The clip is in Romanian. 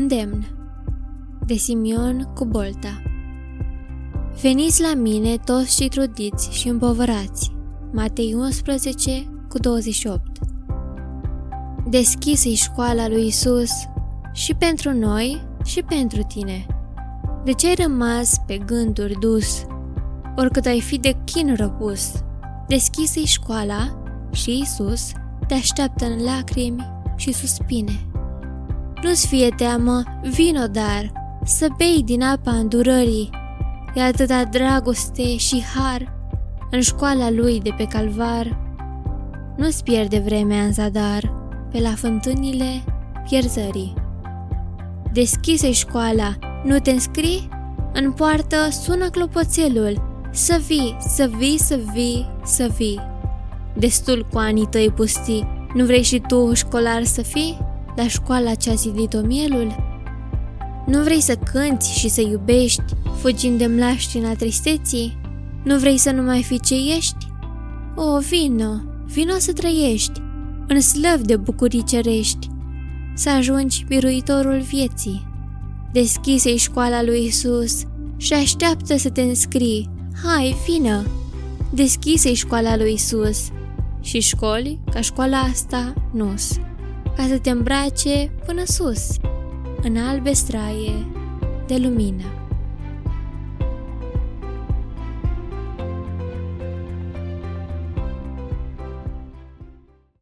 îndemn de Simion Cubolta. Veniți la mine toți cei trudiți și împovărați. Matei 11:28. Deschis-i școala lui Isus și pentru noi și pentru tine. De ce ai rămas pe gânduri dus, oricât ai fi de chin răpus? Deschis-i școala și Isus te așteaptă în lacrimi și suspine. Nu-ți fie teamă, vino dar, să bei din apa îndurării. E atâta dragoste și har în școala lui de pe calvar. Nu-ți pierde vremea în zadar pe la fântânile pierzării. Deschise-i școala, nu te înscrii? În poartă sună clopoțelul. Să vii, să vii, să vii, să vii. Destul cu anii tăi pustii, nu vrei și tu școlar să fii? La școala ce-a zidit-o mielul? Nu vrei să cânți și să iubești, fugind de mlaștina tristeții? Nu vrei să nu mai fii ce ești? O, vino să trăiești, în slăv de bucurii cerești, să ajungi biruitorul vieții. Deschise-i școala lui Isus și așteaptă să te înscrii. Hai, vină! Deschise-i școala lui Isus și școli ca școala asta nu-s, ca să te îmbrace până sus, în albe straie de lumină.